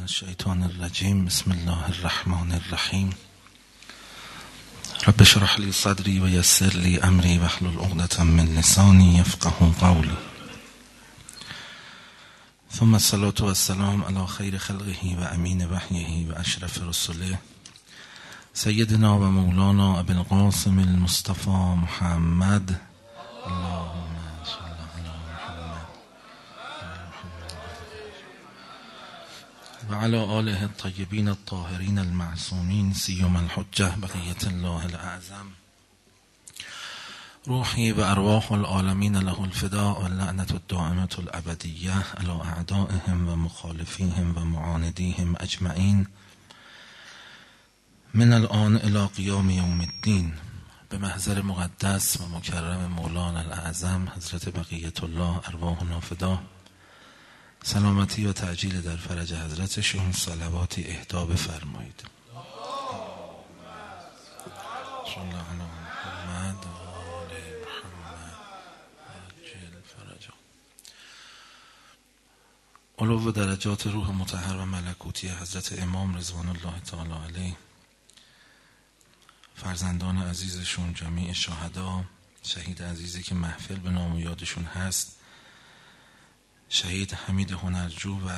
الشیطان الرجیم. بسم الله الرحمن الرحیم. رب اشرح لی صدری و یسر لی امری واحلل عقدة من لسانی یفقهوا قولی. ثم الصلاة والسلام علی خیر خلقه و امین وحیه و اشرف رسله سیدنا و مولانا ابی القاسم المصطفى محمد. اللهم صل علی محمد و علی آله الطیبین الطاهرین المعصومین سیما الحجة بقیة الله الاعظم. روحی و ارواح العالمین له الفداء و اللعنة الدائمة الابدیة علی اعدائهم و مخالفیهم و معاندیهم اجمعین من الان الی قیام یوم الدین. به محضر مقدس و مکرم مولانا الاعظم حضرت بقیت الله ارواحنا فدا، سلامتی و تعجیل در فرج حضرتشون صلواتی اهدا بفرمایید. صلی الله علی محمد و آل محمد عجل فرجهم. علو درجات روح مطهر و ملکوتی حضرت امام رضوان الله تعالی علیه، فرزندان عزیزشون، جمیع شهدا، شهید عزیزی که محفل به نام و یادشون هست، شهید حمید هنرجو و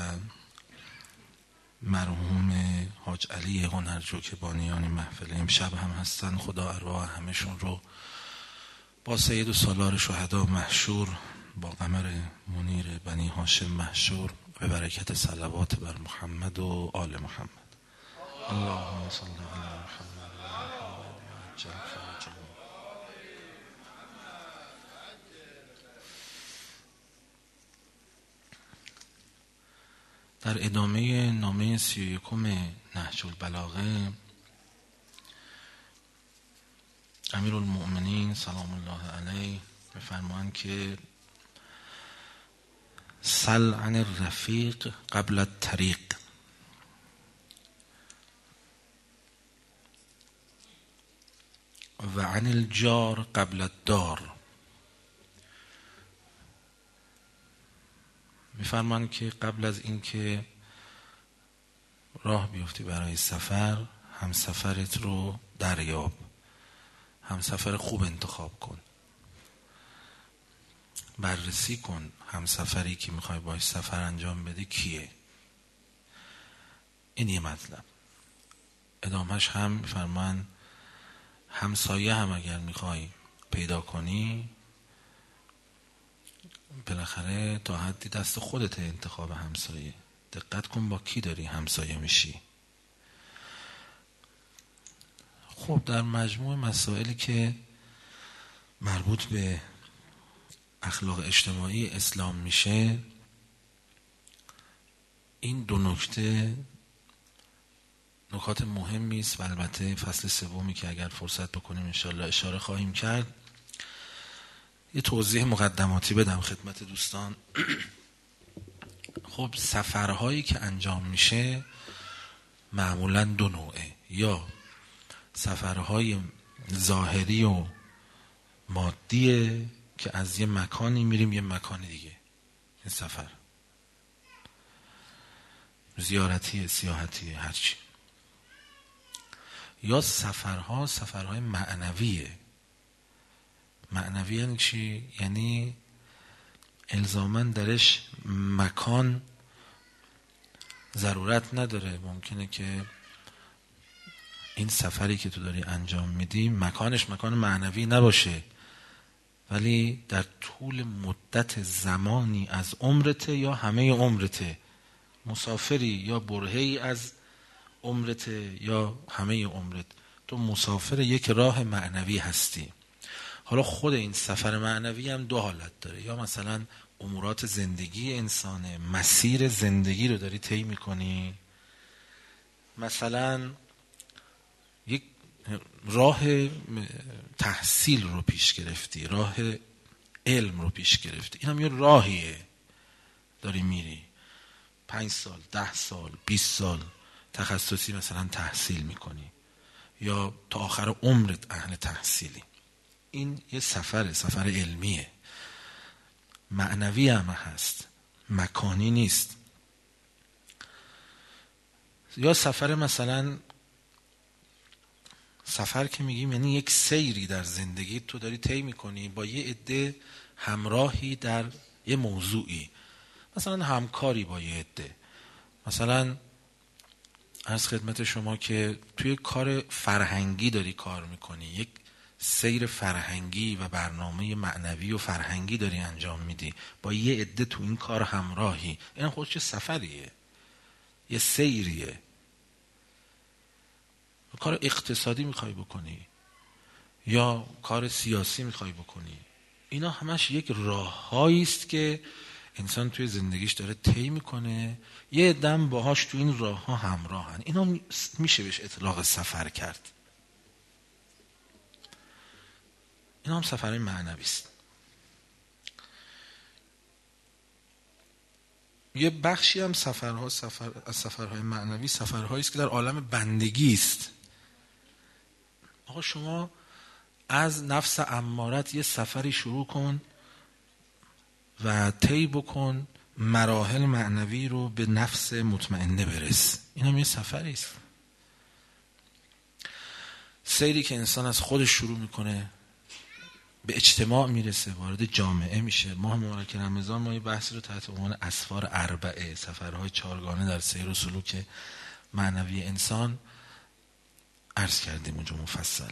مرحوم حاج علی هنرجو که بانیان محفل امشب هم هستن. خدا ارواح همشون رو با سید و سالار شهدا محشور، با قمر منیر بنی هاشم محشور، به برکت صلوات بر محمد و آل محمد. اللهم صل علی محمد و محمد عجل فرجهم. در ادامه نامه 31 نهج البلاغه، امیرالمؤمنین سلام الله علیه بفرمایند که سل عن الرفیق قبل الطریق و عن الجار قبل الدار. میفرمان که قبل از این که راه بیفتی برای سفر، همسفرت رو دریاب، همسفر خوب انتخاب کن، بررسی کن همسفری که میخوای باش سفر انجام بدی کیه. این یه مطلب. ادامهش هم میفرمان همسایه هم اگر میخوای پیدا کنی، بالاخره تا حدی دست خودت انتخاب همسایه. دقت کن با کی داری همسایه میشی. خب در مجموع مسائلی که مربوط به اخلاق اجتماعی اسلام میشه، این دو نکته نکات مهمی است و البته فصل سومی که اگر فرصت بکنیم انشالله اشاره خواهیم کرد. یه توضیح مقدماتی بدم خدمت دوستان. خب سفرهایی که انجام میشه معمولاً دو نوعه، یا سفرهای ظاهری و مادیه که از یه مکانی میریم یه مکان دیگه، این سفر زیارتی، سیاحتی، هرچی. یا سفرهای معنویه. معنوی یعنی چی؟ یعنی الزاماً درش مکان ضرورت نداره. ممکنه که این سفری که تو داری انجام میدی مکانش مکان معنوی نباشه، ولی در طول مدت زمانی از عمرته یا همه عمرته، مسافری یا برهه‌ای از عمرته یا همه عمرت، تو مسافر یک راه معنوی هستی. حالا خود این سفر معنوی هم دو حالت داره. یا مثلا امورات زندگی انسانه، مسیر زندگی رو داری طی میکنی، مثلا یک راه تحصیل رو پیش گرفتی، راه علم رو پیش گرفتی، این هم یه راهیه داری میری، 5 سال 10 سال 20 سال تخصصی مثلا تحصیل میکنی، یا تا آخر عمرت اهل تحصیلی. این یه سفر علمیه، معنوی هم هست، مکانی نیست. یا سفر مثلا، سفر که میگیم یعنی یک سیری در زندگی تو داری طی میکنی با یه عده همراهی در یه موضوعی، مثلا همکاری با یه عده. مثلا عرض خدمت شما که توی کار فرهنگی داری کار میکنی، یک سیر فرهنگی و برنامه معنوی و فرهنگی داری انجام میدی با یه عده تو این کار همراهی، این خودش چه سفریه، یه سیریه. کار اقتصادی میخوای بکنی یا کار سیاسی میخوای بکنی، اینا همش یک راههایی است که انسان توی زندگیش داره طی میکنه، یه عده‌ام باهاش تو این راه ها همراهن. اینا میشه بهش اطلاق سفر کرد. اینا هم سفرهای معنوی است. یه بخشی هم از سفرهای معنوی سفرهایی است که در عالم بندگی است. آقا شما از نفس امارت یه سفری شروع کن و طی بکن، مراحل معنوی رو به نفس مطمئنه برس. این هم یه سفری است. سیری که انسان از خودش شروع میکنه، به اجتماع میرسه، وارد جامعه میشه. ماه مبارک رمضان ما یه بحثی رو تحت عنوان اسفار اربعه، سفرهای چهارگانه در سیر و سلوک معنوی انسان عرض کردیم اونجا مفصل.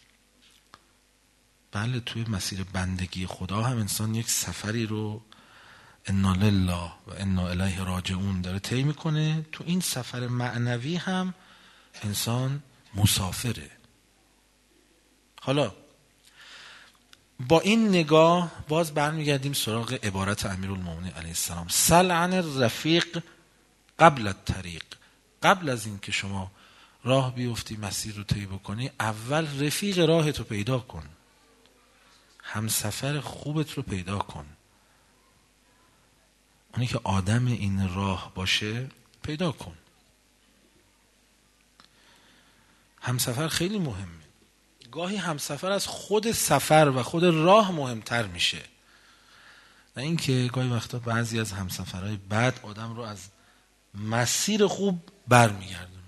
بله، توی مسیر بندگی خدا هم انسان یک سفری رو انا لله و انا الیه راجعون داره طی میکنه. تو این سفر معنوی هم انسان مسافره. حالا با این نگاه باز برمیگردیم سراغ عبارت امیرالمومنین علیه السلام: سل عن الرفیق قبل الطریق. قبل از این که شما راه بیفتی، مسیر رو طی بکنی، اول رفیق راهت رو پیدا کن، همسفر خوبت رو پیدا کن. اونی که آدم این راه باشه پیدا کن. همسفر خیلی مهمه. گاهی همسفر از خود سفر و خود راه مهمتر میشه. نه اینکه گاهی وقتا بعضی از همسفرهای بد آدم رو از مسیر خوب برمیگردونه.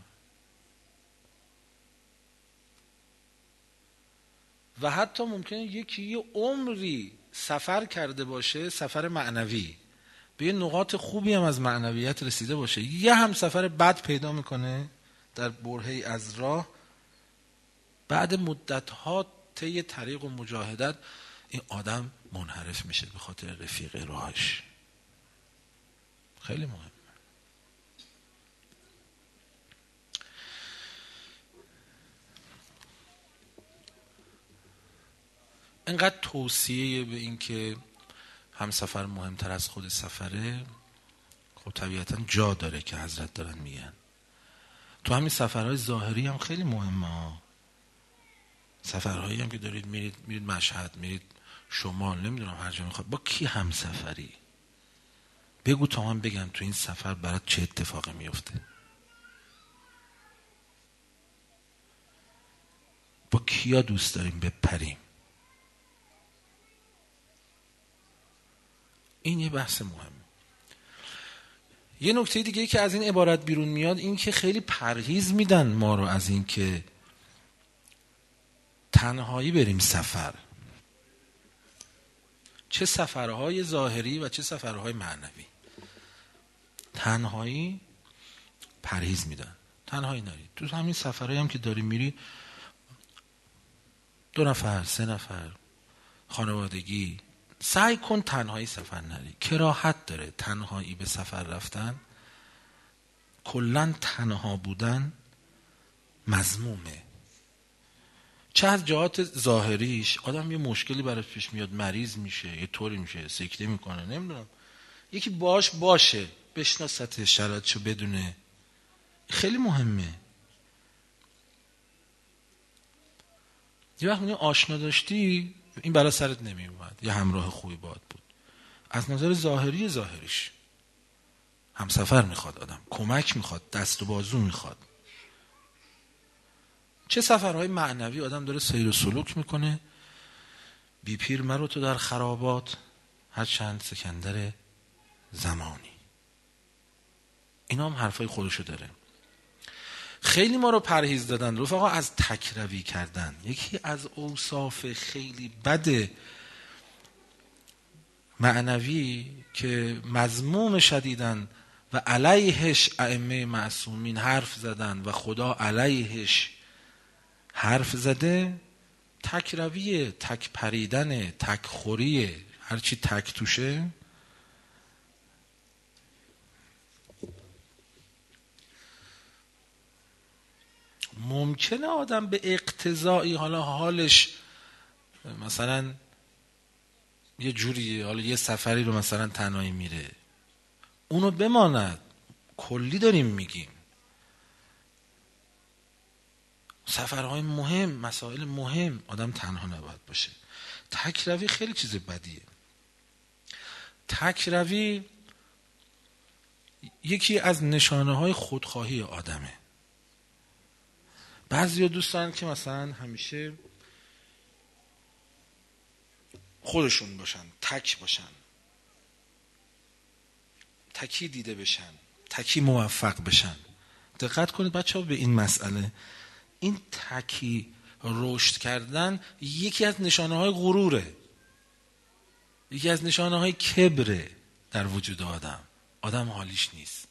و حتی ممکنه یکی یه عمری سفر کرده باشه، سفر معنوی، به یه نقاط خوبی هم از معنویت رسیده باشه، یه همسفر بد پیدا میکنه در برهه‌ای از راه، بعد مدت‌ها طی طریق و مجاهدت این آدم منحرف میشه به خاطر رفیق راهش. خیلی مهم. اینقدر توصیه به این که همسفر مهمتر از خود سفره، خب طبیعتا جا داره که حضرت دارن میگن. تو همین سفرهای ظاهری هم خیلی مهمه. سفرهایی هم که دارید میرید مشهد، میرید شمال، نمیدونم هر جا میخواد، با کی همسفری؟ بگو تا من بگم تو این سفر برات چه اتفاقی میفته. با کیا دوست داریم بپریم؟ این یه بحث مهمه. یه نکته دیگه که از این عبارت بیرون میاد این که خیلی پرهیز میدن ما رو از این که تنهایی بریم سفر. چه سفرهای ظاهری و چه سفرهای معنوی. تنهایی پرهیز میدن. تنهایی نرید. تو همین سفرهایی هم که داری میری، 2 نفر 3 نفر خانوادگی، سعی کن تنهایی سفر نری. کراهت داره تنهایی به سفر رفتن. کلن تنها بودن مذمومه. چه از جهات ظاهریش آدم یه مشکلی براش پیش میاد، مریض میشه، یه طوری میشه، سکته میکنه، نمیدونم، یکی باشه بشناسته، شرایطشو بدونه. خیلی مهمه. یه وقت میگه آشنا داشتی این بلا سرت نمی اومد، یه همراه خوبی باهات بود. از نظر ظاهریش همسفر میخواد، آدم کمک میخواد، دست و بازو میخواد. چه سفرهای معنوی آدم داره سیر و سلوک میکنه. بی پیر مرو تو در خرابات، هر چند سکندر زمانی. اینا هم حرفای خودشو داره. خیلی ما رو پرهیز دادن رفقا از تکروی کردن. یکی از اوصاف خیلی بد معنوی که مذموم شدیدن و علیهش ائمه معصومین حرف زدن و خدا علیهش حرف زده، تکرویه، تک پریدنه، تک خوریه، هرچی تک توشه. ممکنه آدم به اقتضایی حالا حالش مثلا یه جوریه، حالا یه سفری رو مثلا تنهایی میره، اونو بماند. کلی داریم میگیم سفرهای مهم، مسائل مهم آدم تنها نباید باشه. تکروی خیلی چیز بدیه. تکروی یکی از نشانه های خودخواهی آدمه. بعضی ها دوست دارن که مثلا همیشه خودشون باشن، تک باشن، تکی دیده بشن، تکی موفق بشن. دقت کنید بچه ها به این مسئله. این تکی رشد کردن یکی از نشانه های غروره، یکی از نشانه های کبره در وجود آدم. آدم حالیش نیست.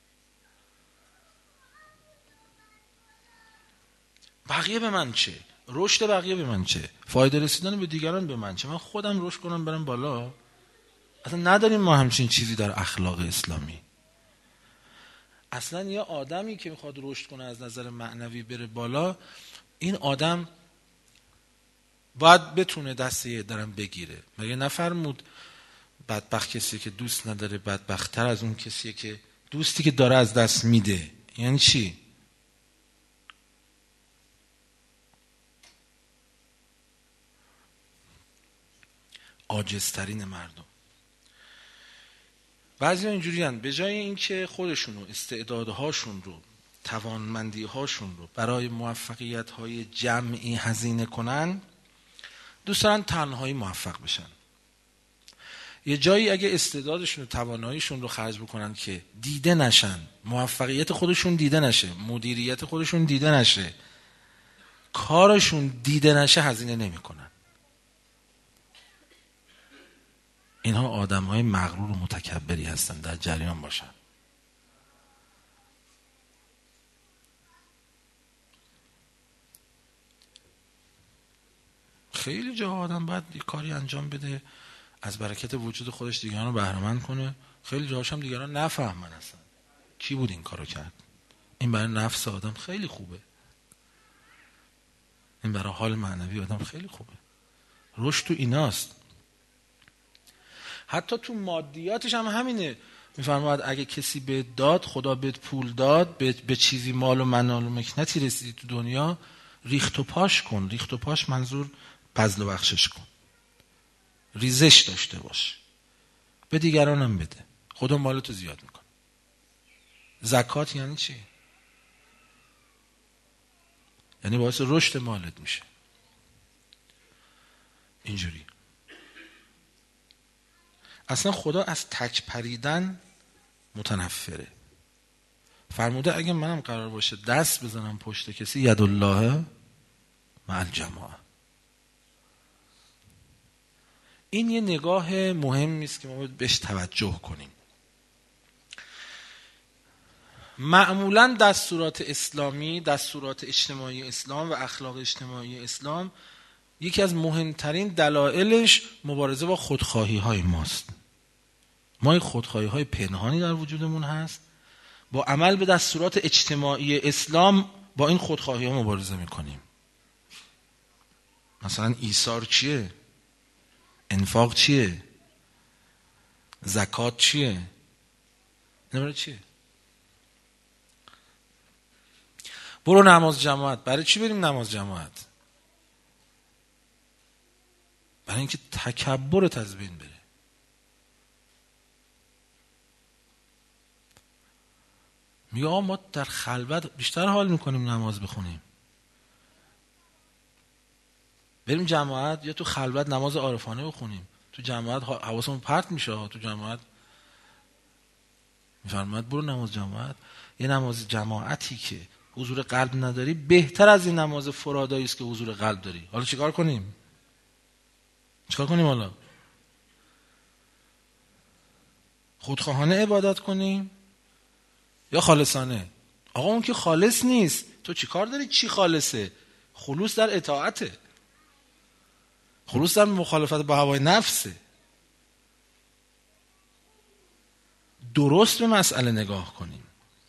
بقیه به من چه؟ رشد بقیه به من چه؟ فایده رسیدن به دیگران به من چه؟ من خودم رشد کنم برم بالا. اصلا نداریم ما همچین چیزی در اخلاق اسلامی. اصلا یه آدمی که میخواد رشد کنه از نظر معنوی بره بالا، این آدم باید بتونه دسته درم بگیره. مگه نفرمود بدبخت کسی که دوست نداره بدبخت‌تر از اون کسی که دوستی که داره از دست میده؟ یعنی چی؟ عاجزترین مردم. بعضی ها اینجوری هستند به جای اینکه خودشونو، استعدادهاشون رو، توانمندی‌هاشون رو برای موفقیت‌های جمعی هزینه کنن، دوست دارن تنهایی موفق بشن. یه جایی اگه استعدادشون و تواناییشون رو خرج بکنن که دیده نشن، موفقیت خودشون دیده نشه، مدیریت خودشون دیده نشه، کارشون دیده نشه، هزینه نمی‌کنن. اینها آدم‌های مغرور و متکبری هستن، در جریان باشن. خیلی جا آدم باید یه کاری انجام بده از برکت وجود خودش دیگران رو بهره‌مند کنه. خیلی جاهاش هم دیگران نفهمن اصلا کی بود این کارو کرد. این برای نفس آدم خیلی خوبه، این برای حال معنوی آدم خیلی خوبه. رشد تو ایناست. حتی تو مادیاتش هم همینه. میفرماید اگه کسی به داد، خدا بهت پول داد، به چیزی مال و منال و مکنتی رسیدی تو دنیا، ریخت و پاش کن. ریخت و پاش منظور بذل و بخشش کن، ریزش داشته باش، به دیگران هم بده، خدا مالتو زیاد میکن. زکات یعنی چی؟ یعنی باعث رشد مالت میشه. اینجوری اصلا خدا از تک پریدن متنفره. فرموده اگه منم قرار باشه دست بزنم پشت کسی، ید الله مع الجماعه. این یه نگاه مهمی است که ما باید بهش توجه کنیم. معمولا دستورات اسلامی، دستورات اجتماعی اسلام و اخلاق اجتماعی اسلام، یکی از مهمترین دلایلش مبارزه با خودخواهی های ماست. ما خودخواهی های پنهانی در وجودمون هست. با عمل به دستورات اجتماعی اسلام با این خودخواهی ها مبارزه میکنیم. مثلا ایثار چیه؟ انفاق چیه؟ زکات چیه؟ نمره چیه؟ برو نماز جماعت. برای چی بریم نماز جماعت؟ برای اینکه تکبرت از بین بره. میگه آقا ما در خلوت بیشتر حال میکنیم نماز بخونیم. بریم جماعت یا تو خلوت نماز عارفانه بخونیم. تو جماعت حواسمون پرت میشه. تو جماعت میفرماید برو نماز جماعت. یه نماز جماعتی که حضور قلب نداری، بهتر از این نماز فرادایی است که حضور قلب داری. حالا چیکار کنیم؟ حالا خودخواهانه عبادت کنیم یا خالصانه؟ آقا اون که خالص نیست. تو چیکار داری؟ چی خالصه؟ خلوص در اطاعته، خلوص در مخالفت با هوای نفسه. درست به مسئله نگاه کنیم.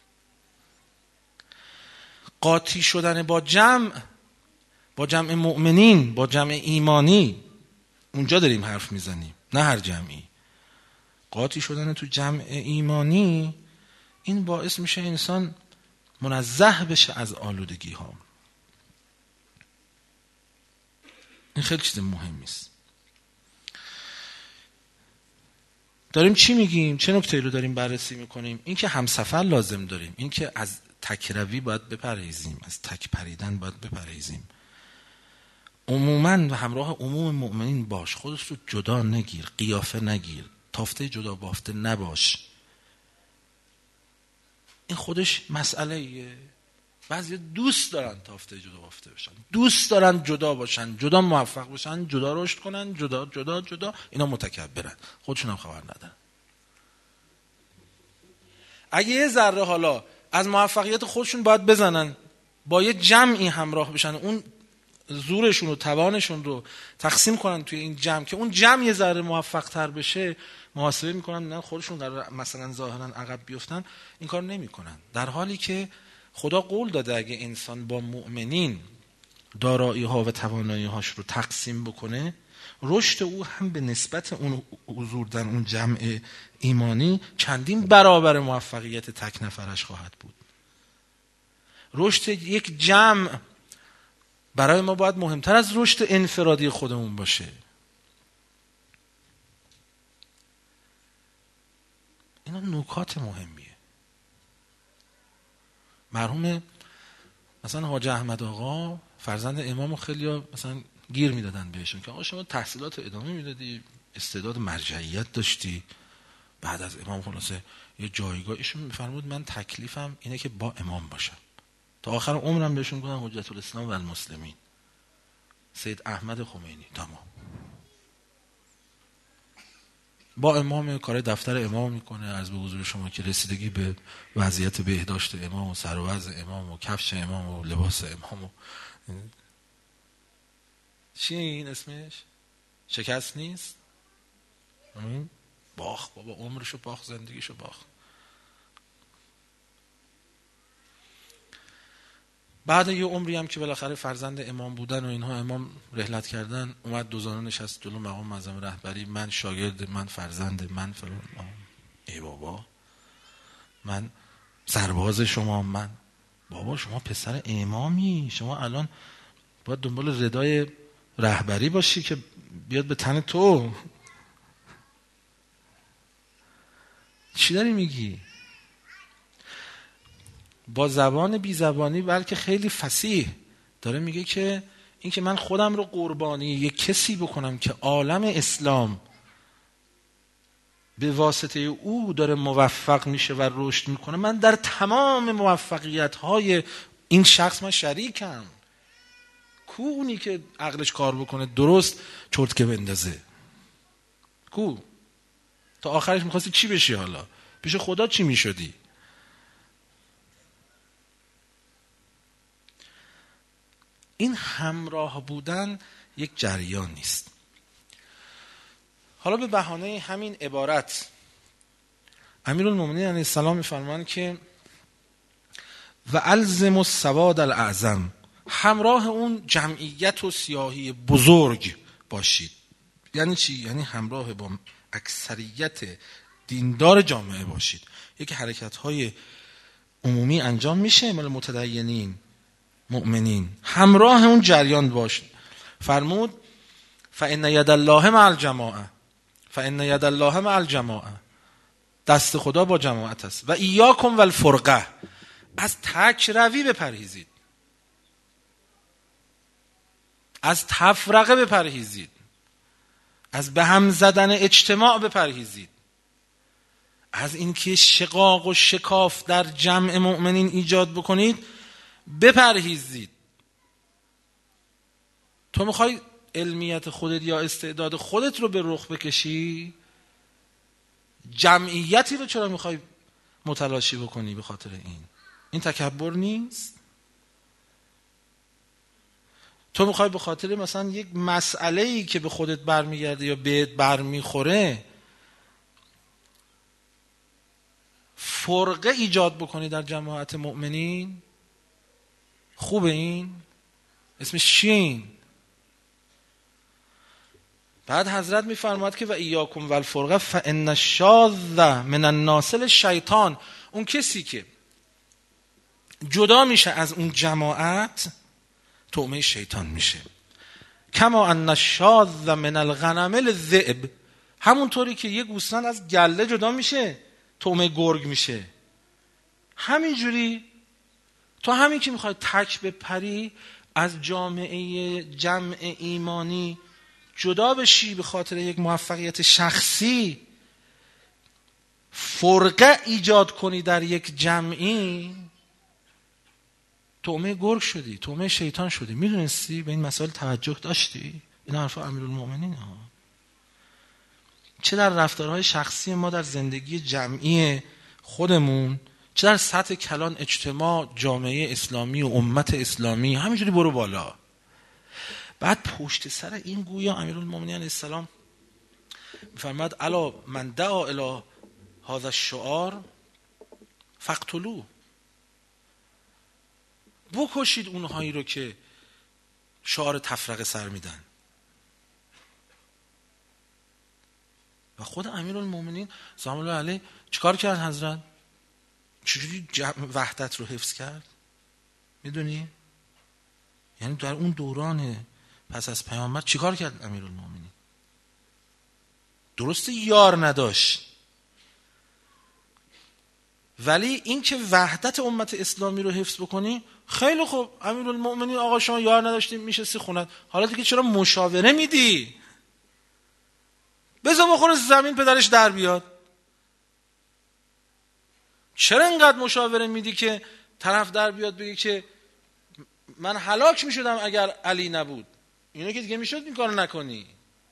قاطی شدن با جمع مؤمنین، با جمع ایمانی، اونجا داریم حرف میزنیم، نه هر جمعی. قاطی شدن تو جمع ایمانی این باعث میشه انسان منزه بشه از آلودگی ها. این خیلی چیز مهمی است. داریم چی میگیم؟ چه نکته‌ای رو داریم بررسی میکنیم؟ این که همسفر لازم داریم، این که از تکروی باید بپرهیزیم، از تک پریدن باید بپرهیزیم. عموماً و همراه عموم مؤمنین باش، خودت رو جدا نگیر، قیافه نگیر، تافته جدا بافته نباش. این خودش مسئله ایه. بعضی دوست دارن تافته جدا بافته بشن، دوست دارن جدا باشن، جدا موفق باشن، جدا رشد کنن، جدا. اینا متکبرن، خودشون هم خبر ندارن. اگه یه ذره حالا از موفقیت خودشون باید بزنن، با یه جمعی همراه بشن، اون زورشون و توانشون رو تقسیم کنن توی این جمع که اون جمع یه ذره موفق تر بشه، محاسبه میکنن نه خودشون قرار مثلا ظاهرا عقب بیفتن، این کار نمیکنن. در حالی که خدا قول داده اگه انسان با مؤمنین دارایی ها و توانایی هاش رو تقسیم بکنه، رشد او هم به نسبت اون حضور در اون جمع ایمانی چندین برابر موفقیت تک نفرش خواهد بود. رشد یک جمع برای ما باید مهمتر از رشد انفرادی خودمون باشه. اینا نکات مهمیه. مرحوم مثلا حاج احمد آقا فرزند امامو خیلیا مثلا گیر میدادن بهشون که آقا شما تحصیلات ادامه میدادی، استعداد مرجعیت داشتی، بعد از امام خلاصه یه جایگاه. ایشون میفرمود من تکلیفم اینه که با امام باشم. تا آخر عمرم بهشون گفتم حجت الاسلام و المسلمین سید احمد خمینی، تمام. با امام کار دفتر امام میکنه، عرض به حضور شما که رسیدگی به وضعیت بهداشت امام و سر و وضع امام و کفش امام و لباس امام و چیه این اسمش؟ شکست نیست؟ باخ بابا، عمرشو باخ، زندگیشو باخ. بعد یه عمری هم که بالاخره فرزند امام بودن و اینها، امام رحلت کردن، اومد دوزانه نشست جلو مقام معظم رهبری، من شاگرد، من فرزند، من فلان. ای بابا، من سرباز شما، من بابا شما پسر امامی، شما الان باید دنبال ردای رهبری باشی که بیاد به تن تو. چی داری میگی؟ با زبان بی زبانی بلکه خیلی فصیح داره میگه که این که من خودم رو قربانی یک کسی بکنم که عالم اسلام به واسطه او داره موفق میشه و رشد میکنه، من در تمام موفقیت‌های این شخص من شریکم. کو اونی که عقلش کار بکنه درست چرتکه بندازه؟ کو؟ تا آخرش میخواستی چی بشی؟ حالا پیش خدا چی میشدی؟ این همراه بودن یک جریان نیست. حالا به بهانه همین عبارت امیرالمومنین علیه السلام میفرمایند که و الزم السواد الاعظم، همراه اون جمعیت و سیاهی بزرگ باشید. یعنی چی؟ یعنی همراه با اکثریت دیندار جامعه باشید. یک حرکت‌های عمومی انجام میشه مال متدینین مؤمنین، همراه اون جریان باش. فرمود فإن ید الله مع الجماعه، فإن ید الله مع الجماعه، دست خدا با جماعت است. و ایاکم والفرقه، از تک روی بپرهیزید، از تفرقه بپرهیزید، از به هم زدن اجتماع بپرهیزید، از اینکه شقاق و شکاف در جمع مؤمنین ایجاد بکنید. بپرهیزید. تو میخوای علمیت خودت یا استعداد خودت رو به رخ بکشی، جمعیتی رو چرا میخوای متلاشی بکنی به خاطر این تکبر نیست؟ تو میخوای به خاطر مثلا یک مسئله‌ای که به خودت برمیگرده یا بهت برمیخوره فرقه ایجاد بکنی در جماعت مؤمنین؟ خوبه این؟ اسمش چیه؟ بعد حضرت میفرماد که و ایاکم و الفرقه فان الشاذ من الناس الشیطان. اون کسی که جدا میشه از اون جماعت طعمه شیطان میشه. کما ان الشاذ من الغنم الذئب، همونطوری که یه گوسفند از گله جدا میشه طعمه گرگ میشه، همینجوری تو همین که میخوای تک بپری از جامعه جمع ایمانی جدا بشی به خاطر یک موفقیت شخصی، فرقه ایجاد کنی در یک جمعی، طعمه گرگ شدی، طعمه شیطان شدی. میدونستی؟ به این مسائل توجه داشتی؟ این حرف امیرالمومنین ها. چه در رفتارهای شخصی ما در زندگی جمعی خودمون، چه در سطح کلان اجتماع جامعه اسلامی و امت اسلامی، همینجوری برو بالا. بعد پشت سر این گویا امیرالمومنین علیه السلام میفرماد الا من دعا الی هذا الشعار فاقتلوه، بکشید اونهایی رو که شعار تفرقه سر میدن. و خود امیرالمومنین سلام الله علیه چیکار کرد حضرت؟ چجوری وحدت رو حفظ کرد؟ میدونی؟ یعنی در اون دوران پس از پیامبر چیکار کرد امیرالمومنین؟ درسته یار نداشت، ولی این که وحدت امت اسلامی رو حفظ بکنی خیلی خوب. امیرالمومنین آقا شما یار نداشتیم میشستی خونت، حالا دیگه چرا مشاوره میدی؟ بذار بخوره زمین پدرش در بیاد. چرا اینقدر مشاوره میدی که طرف در بیاد بگه که من هلاک میشدم اگر علی نبود؟ اینو که دیگه میشد این کارو نکنی.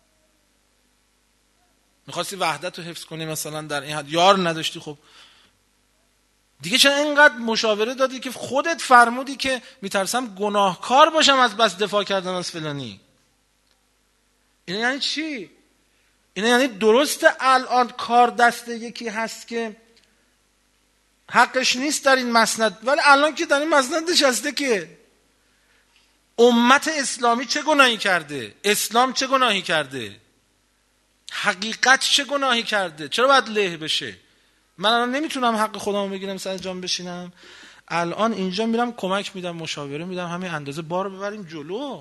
میخواستی وحدت رو حفظ کنی مثلا در این حد، یار نداشتی، خب دیگه چرا اینقدر مشاوره دادی که خودت فرمودی که میترسم گناهکار باشم از بس دفاع کردن از فلانی؟ این یعنی چی؟ این یعنی درسته الان کار دست یکی هست که حقش نیست در این مسند، ولی الان که در این مسند نشسته که امت اسلامی چه گناهی کرده؟ اسلام چه گناهی کرده؟ حقیقت چه گناهی کرده؟ چرا باید له بشه؟ من الان نمیتونم حق خودمو بگیرم سر جام بشینم، الان اینجا میرم کمک میدم، مشاوره میدم، همین اندازه بار ببریم جلو.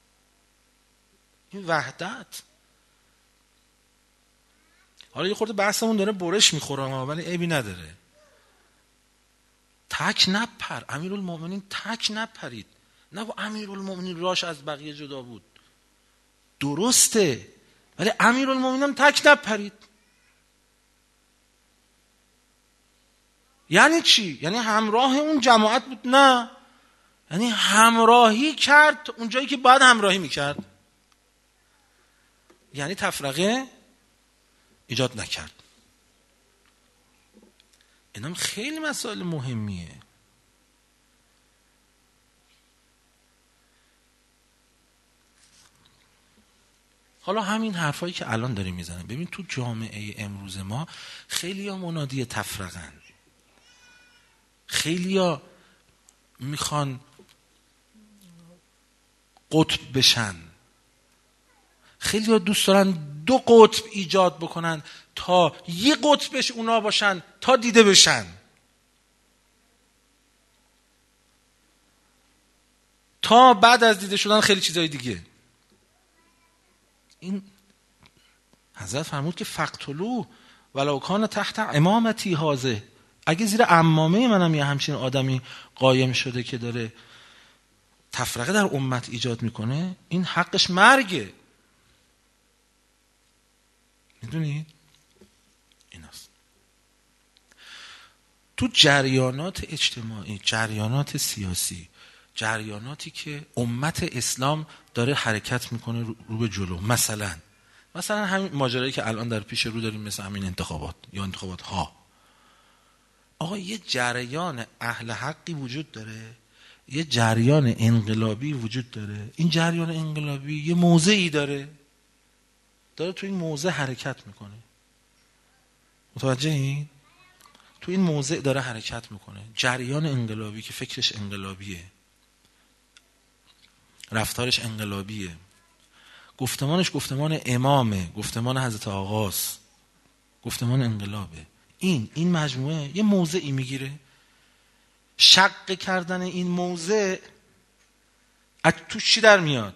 این وحدت. حالا یه خورده بحثمون داره برش میخوره ولی عیبی نداره. تک نپر. امیرالمومنین تک نپرید. نه با امیرالمومنین راش از بقیه جدا بود، درسته، ولی امیرالمومنین هم تک نپرید. یعنی چی؟ یعنی همراه اون جماعت بود؟ نه، یعنی همراهی کرد اونجایی که باید همراهی میکرد، یعنی تفرقه ایجاد نکرد. اینم خیلی مسائل مهمیه. حالا همین حرفایی که الان داریم میزنه، ببین تو جامعه امروز ما خیلی ها منادی تفرقن، خیلی ها میخوان قطب بشن، خیلی ها دوست دارن دو قطب ایجاد بکنن تا یه قطبش اونا باشن تا دیده بشن. تا بعد از دیده شدن خیلی چیزای دیگه. این حضرت فرمود که فقتلو ولو کان تحت امامتی هازه، اگه زیر عمامه منم یه همچین آدمی قایم شده که داره تفرقه در امت ایجاد میکنه، این حقش مرگه. میدونی؟ این است. تو جریانات اجتماعی، جریانات سیاسی، جریاناتی که امت اسلام داره حرکت میکنه رو به جلو، مثلا همین ماجرایی که الان در پیش رو داریم، مثل همین انتخابات یا انتخابات ها، آقا یه جریان اهل حقی وجود داره، یه جریان انقلابی وجود داره. این جریان انقلابی یه موضعی داره تو این موضع حرکت میکنه. متوجه این؟ تو این موضع داره حرکت میکنه. جریان انقلابی که فکرش انقلابیه، رفتارش انقلابیه، گفتمانش گفتمان امامه، گفتمان حضرت آقاست، گفتمان انقلابه. این مجموعه یه موضعی میگیره، شق کردن این موضع از تو چی در میاد؟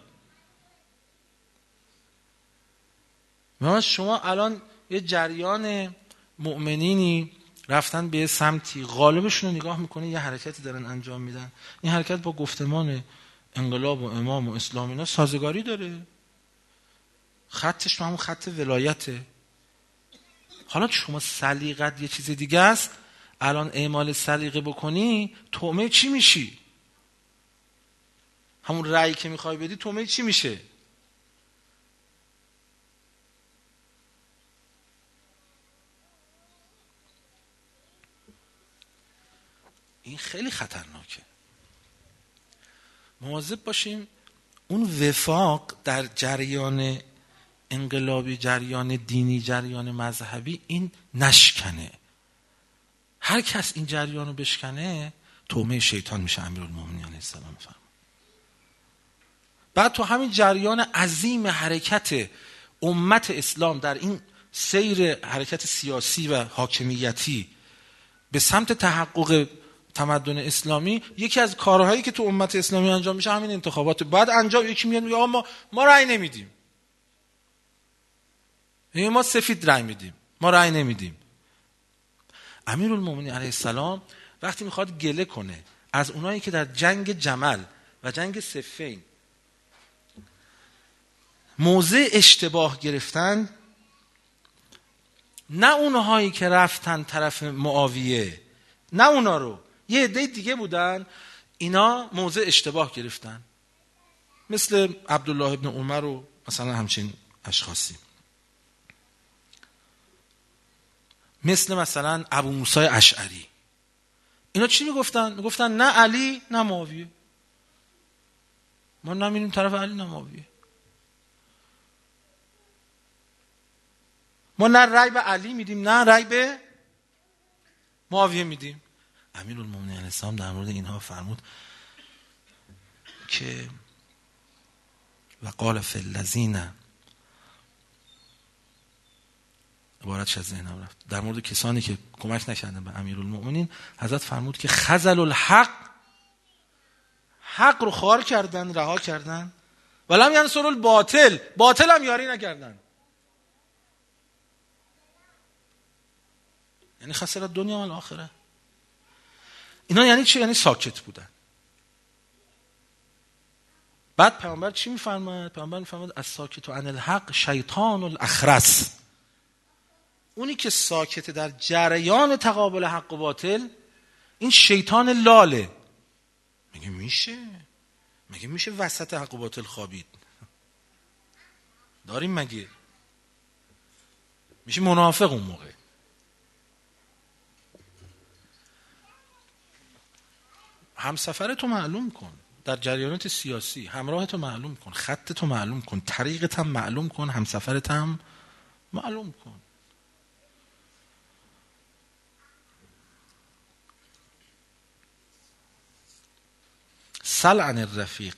مثلا شما الان یه جریان مؤمنینی رفتن به سمتی، غالبشون رو نگاه میکنه یه حرکتی دارن انجام میدن، این حرکت با گفتمان انقلاب و امام و اسلام اینا سازگاری داره، خطش همون خط ولایته. حالا شما سلیقت یه چیز دیگه است، الان اعمال سلیقه بکنی طعمه چی میشی؟ همون رأی که میخوای بدی طعمه چی میشه؟ این خیلی خطرناکه. مواظب باشیم اون وفاق در جریان انقلابی، جریان دینی، جریان مذهبی این نشکنه. هر کس این جریان رو بشکنه طعمه شیطان میشه. امیرالمومنین علیه السلام فرمود. بعد تو همین جریان عظیم حرکت امت اسلام در این سیر حرکت سیاسی و حاکمیتی به سمت تحقق تمدن اسلامی، یکی از کارهایی که تو امت اسلامی انجام میشه همین انتخابات. بعد انجام یکی میاد میگه ما رأی نمیدیم، ما سفید رأی میدیم، ما رأی نمیدیم. امیرالمومنین علیه السلام وقتی میخواد گله کنه از اونایی که در جنگ جمل و جنگ صفین موضع اشتباه گرفتن، نه اونهایی که رفتن طرف معاویه، نه اونا رو، یه عده دیگه بودن اینا موضع اشتباه گرفتن، مثل عبدالله ابن عمر و مثلا همچین اشخاصی، مثلا ابو موسی اشعری. اینا چی میگفتن؟ میگفتن نه علی نه معاویه، ما نمیریم طرف علی نه معاویه، ما نه رأی به علی میدیم نه رأی به معاویه میدیم. امیرالمومنین علیه السلام در مورد اینها فرمود که و قال فی الذین، عبارتش از ذهنم رفت، در مورد کسانی که کمک نکردن به امیرالمومنین، حضرت فرمود که خذل الحق، حق رو خوار کردن، رها کردن، ولم ینصر الباطل، باطل هم یاری نکردن. یعنی خسر دنیا و الاخره. اینا یعنی چی؟ یعنی ساکت بودن. بعد پیامبر چی میفرماید؟ پیامبر میفرماید الساکت عن الحق شیطان الاخرس. اونی که ساکت در جریان تقابل حق و باطل، این شیطان لاله. مگه میشه وسط حق و باطل خوابید؟ داریم مگه؟ میشه منافق اون موقع. همسفرتو معلوم کن در جریانات سیاسی، همراهتو معلوم کن، خطتو معلوم کن، طریقت هم معلوم کن، همسفرت هم معلوم کن. سل عن الرفیق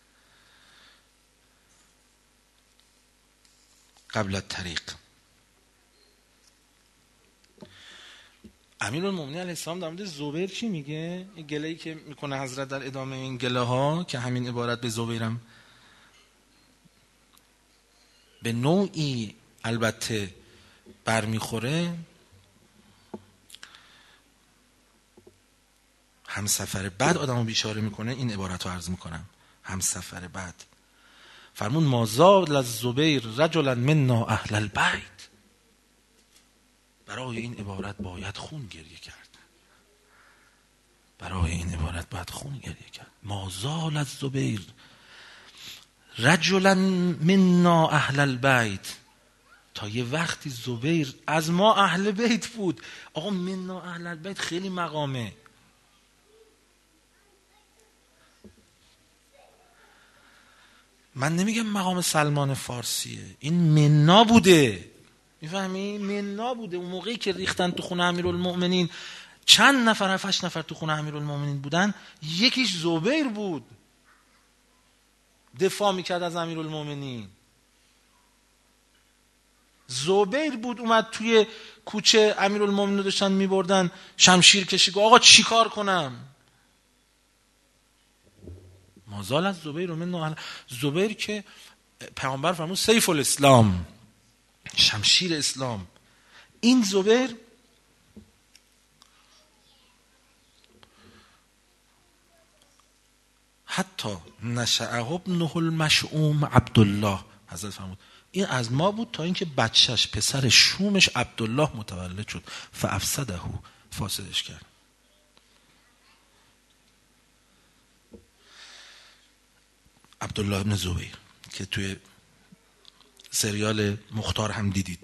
قبل الطریق. امیرالمومنین علیه السلام در مورد زبیر چی میگه؟ این گله‌ای که میکنه حضرت در ادامه این گله ها، که همین عبارت به زبیرم به نوعی البته برمیخوره، همسفر بعد آدمو بیچاره میکنه. این عبارت رو عرض میکنم. همسفر بعد فرمون ما زال الزبیر رجلا منا اهل البیت. برای این عبارت باید خون گریه کرد. برای این عبارت باید خون گریه کرد. ما زال از زبیر رجلا منا اهل البیت، تا یه وقتی زبیر از ما اهل بیت بود. آقا منا اهل البیت خیلی مقامه. من نمیگم مقام سلمان فارسیه، این منا بوده، میفهمی؟ منا بوده. اون موقعی که ریختن تو خونه امیرالمؤمنین، چند نفر، 7 نفر تو خونه امیرالمؤمنین بودن، یکیش زبیر بود دفاع میکرد از امیرالمؤمنین. زبیر بود اومد توی کوچه امیرالمؤمنین رو داشتن میبردن، شمشیر کشید، آقا چیکار کنم؟ مازال از زبیر و من زبیر که پیامبر فرمود سیف الاسلام، شمشیر اسلام. این زبیر حتی نشأه ابنه المشؤوم عبدالله، حضرت فرمود این از ما بود تا اینکه بچهش پسر شومش عبدالله متولد شد، فافسده، فاسدش کرد. عبدالله ابن زبیر که توی سریال مختار هم دیدید،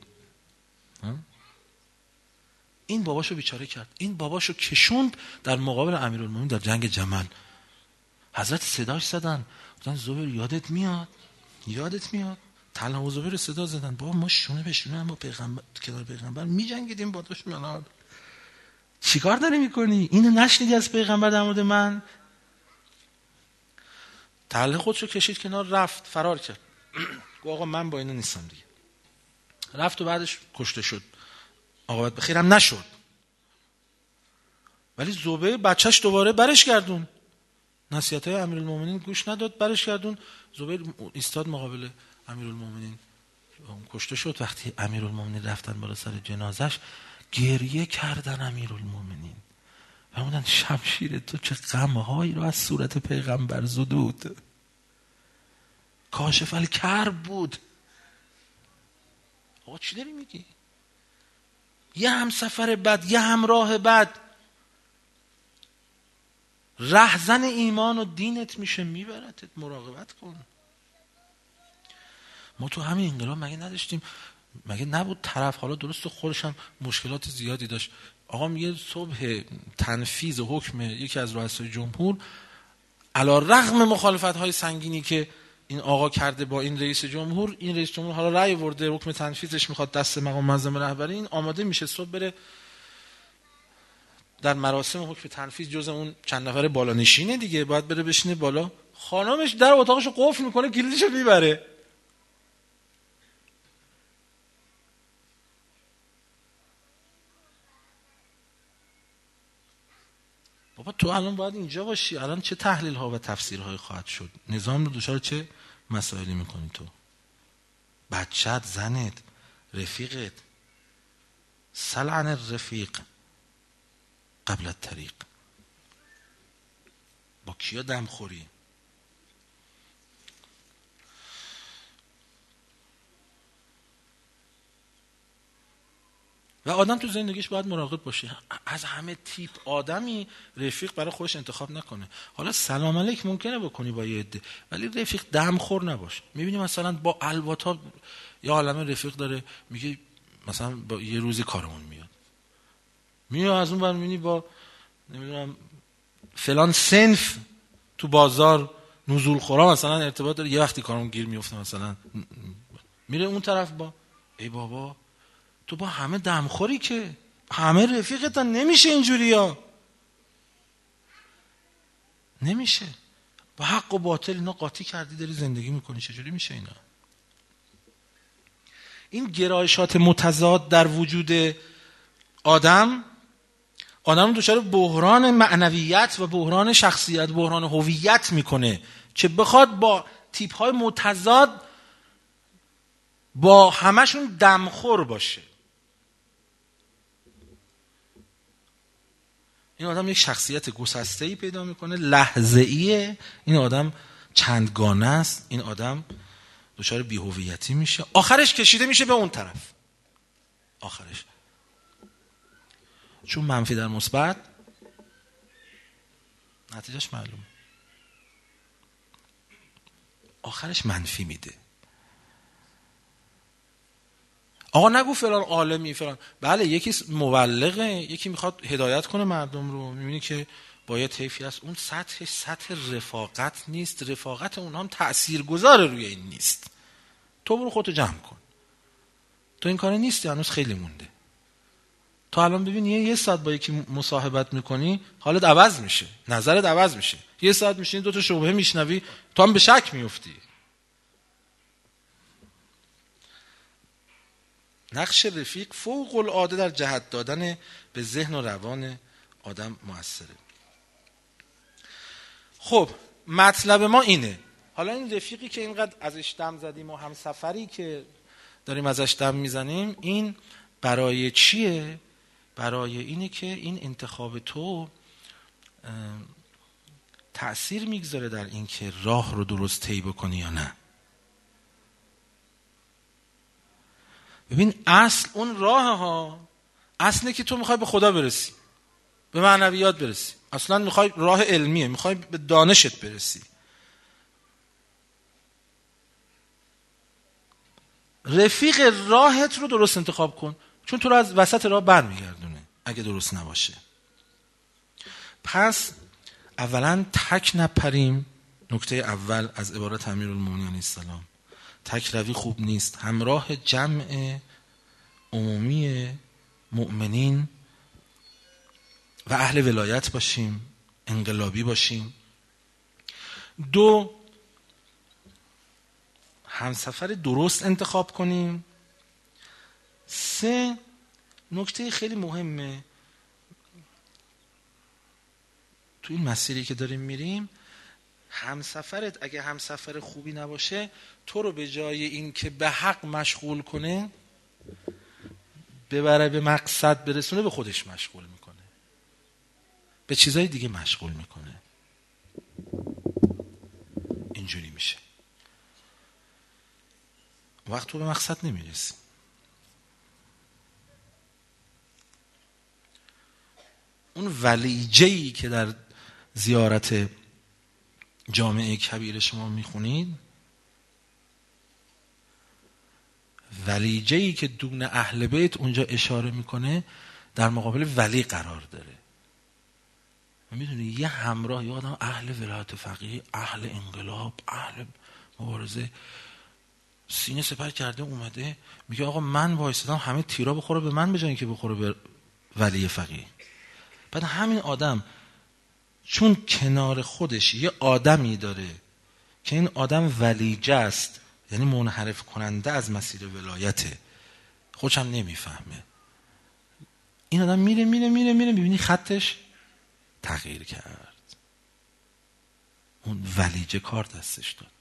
این باباشو بیچاره کرد، این باباشو کشوند در مقابل امیرالمومنین در جنگ جمل. حضرت صداش زدن، گفتن زبیر یادت میاد؟ یادت میاد؟ طلحه و زبیر صدا زدن، بابا ما شونه به شونه با پیغمبر کنار پیغمبر میجنگیدیم با دشمنان، چیکار داری میکنی؟ اینو نشنیدی از پیغمبر در مورد من؟ طلحه خودشو کشید کنار، رفت فرار کرد. گفت آقا من با اینا نیستم دیگه. رفت و بعدش کشته شد. عاقبت بخیرم نشد. ولی زبیر بچهش دوباره برش گردون. نصیحت‌های امیرالمومنین گوش نداد، برش گردون. زبیر ایستاد مقابل امیرالمومنین، کشته شد. وقتی امیرالمومنین رفتن بالا سر جنازش، گریه کردن امیرالمومنین. فرمودن شمشیر تو چه غم‌هایی رو از صورت پیغمبر زدود. کاشف الکرب بود. آقا چی داری میگی؟ یه همسفر بد، یه همراه بد، رهزن ایمان و دینت میشه، میبرتت. مراقبت کن. ما تو همین انقلاب مگه نداشتیم؟ مگه نبود طرف، حالا درست خودش هم مشکلات زیادی داشت، آقا میگه صبح تنفیذ حکم یکی از رؤسای جمهور، علی رغم مخالفت‌های سنگینی که این آقا کرده با این رئیس جمهور، این رئیس جمهور حالا رأی ورده، حکم تنفیذش میخواد دست مقام معظم رهبری، این آماده میشه صبح بره در مراسم حکم تنفیذ، جز اون چند نفر بالا نشینه دیگه، باید بره بشینه بالا. خانمش در اتاقشو قفل میکنه، کلیدشو میبره. بابا تو الان باید اینجا باشی، الان چه تحلیل ها و تفسیرهای خواهد شد، نظام رو دچار چه مسائلی میکنی تو؟ بچت، زنت، رفیقت. سل عن الرفیق قبل الطریق. با کیا دم خوری؟ و آدم تو زندگیش باید مراقب باشه از همه تیپ آدمی رفیق برای خودش انتخاب نکنه. حالا سلام علیک ممکنه بکنی با یه عده، ولی رفیق دمخور نباش. میبینی مثلا با الواتا یا عالمه رفیق داره، میگه مثلا با یه روزی کارمون میاد از اون بر، میبینی با نمیدونم فلان صنف تو بازار نزول خورا مثلا ارتباط داره، یه وقتی کارمون گیر میفته مثلا میره اون طرف. با ای بابا تو با همه دمخوری که همه رفیقتن، نمیشه اینجوری ها، نمیشه. با حق و باطل اینا قاطی کردی داری زندگی میکنی، چجوری میشه اینا؟ این گرایشات متضاد در وجود آدم رو دچار بحران معنویت و بحران شخصیت، بحران هویت میکنه که بخواد با تیپ های متضاد با همشون دمخور باشه. این آدم یک شخصیت گسسته‌ای پیدا میکنه، لحظه‌ایه، این آدم چندگانه است، این آدم دچار بی‌هویتی میشه، آخرش کشیده میشه به اون طرف. آخرش چون منفی در مثبت نتیجهش معلومه، آخرش منفی میده. آقا نگو فلان عالمی فلان. بله یکی مبلغه، یکی میخواد هدایت کنه مردم رو، میبینی که باید طیفی است، اون سطحش سطح رفاقت نیست، رفاقت اونها هم تأثیرگذار روی این نیست. تو برو خودتو جمع کن، تو این کاره نیستی، هنوز خیلی مونده. تا الان ببین یه ساعت با یکی مصاحبت میکنی حالت عوض میشه، نظرت عوض میشه. یه ساعت میشینی دو تا شبهه میشنوی تو هم به شک میفتی. نقش رفیق فوق العاده در جهت دادن به ذهن و روان آدم موثره. خب مطلب ما اینه. حالا این رفیقی که اینقدر ازش دم زدیم و همسفری که داریم ازش دم میزنیم، این برای چیه؟ برای اینه که این انتخاب تو تأثیر میگذاره در این که راه رو درست طی بکنی یا نه. ببین اصل اون راه ها، اصله که تو میخوای به خدا برسی، به معنویات برسی، اصلا میخوای راه علمیه، میخوای به دانشت برسی. رفیق راهت رو درست انتخاب کن، چون تو رو از وسط راه برمیگردونه اگه درست نباشه. پس اولا تک نپریم. نکته اول از عبارت امیرالمومنین علیه السلام، تک روی خوب نیست، همراه جمع عمومی مؤمنین و اهل ولایت باشیم، انقلابی باشیم. 2 همسفر درست انتخاب کنیم. 3 نکته خیلی مهمه تو این مسیری که داریم میریم، همسفرت اگه همسفر خوبی نباشه تو رو به جای این که به حق مشغول کنه ببره به مقصد برسونه، به خودش مشغول میکنه، به چیزای دیگه مشغول میکنه. اینجوری میشه، وقت تو به مقصد نمیرسی. اون ولیجه‌ای که در زیارت جامعه کبیر شما میخونید، ولیجه‌ای که دون اهل بیت اونجا اشاره میکنه در مقابل ولی قرار داره. میدونی یه همراه، یه آدم اهل ولایت فقیه، اهل انقلاب، اهل مبارزه، سینه سپر کرده اومده میگه آقا من وایسادم همه تیرا بخوره به من به جای اینکه بخوره به ولی فقیه. بعد همین آدم چون کنار خودش یه آدمی داره که این آدم ولیجه است، یعنی منحرف کننده از مسیر ولایته، خودش هم نمیفهمه، این آدم میره ببینی خطش تغییر کرد. اون ولیجه کار دستش داد،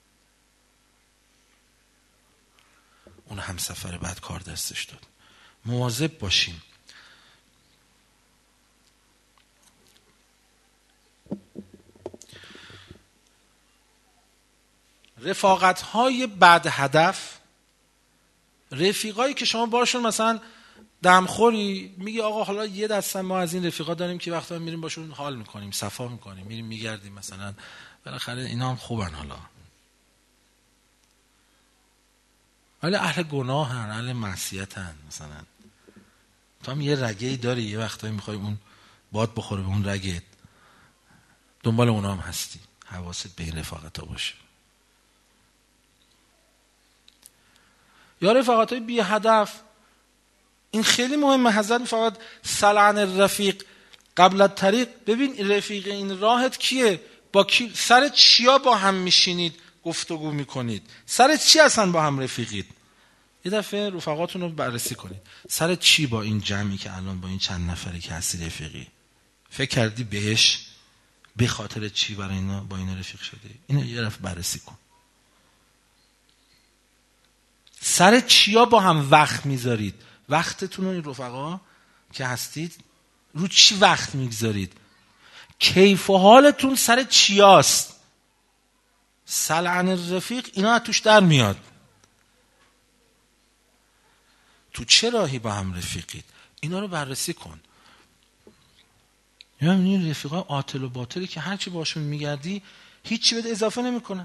اون همسفر بعد کار دستش داد. مواظب باشیم. رفاقت‌های بد هدف، رفیقایی که شما باشون مثلا دمخوری، میگی آقا حالا یه دسته ما از این رفیقا داریم که وقتا میریم باشون حال میکنیم، صفا میکنیم، میریم میگردیم، مثلا بالاخره اینا هم خوبن، حالا ولی اهل گناهن، اهل معصیتن. مثلا تو هم یه رگه‌ای داری، یه وقتایی میخوای اون باد بخوره به اون رگت، دنبال اونا هم هستی. حواست به این رفاقت‌ها باشه. یا رفاقت‌های بی هدف، این خیلی مهمه. حضرت میفرماید سلعن الرفیق قبل الطریق. ببین رفیق این راهت کیه؟ با کی؟ سر چیا با هم میشینید گفتگو میکنید؟ سر چی اصلا با هم رفیقید؟ یه دفعه رفقاتون رو بررسی کنید. سر چی با این جمعی که الان با این چند نفری که هستی رفیقی؟ فکر کردی بهش؟ به خاطر چی برای اینا با اینا رفیق شده؟ اینو یه دفعه بررسی کن. سر چیا با هم وقت میذارید؟ وقتتون رو این رفقا که هستید رو چی وقت میگذارید؟ کیف و حالتون سر چیاست؟ سلعن الرفیق اینا توش در میاد. تو چه راهی با هم رفیقید؟ اینا رو بررسی کن. این رفیقا عاطل و باطلی که هرچی باشون میگردی هیچی بهت اضافه نمیکنن.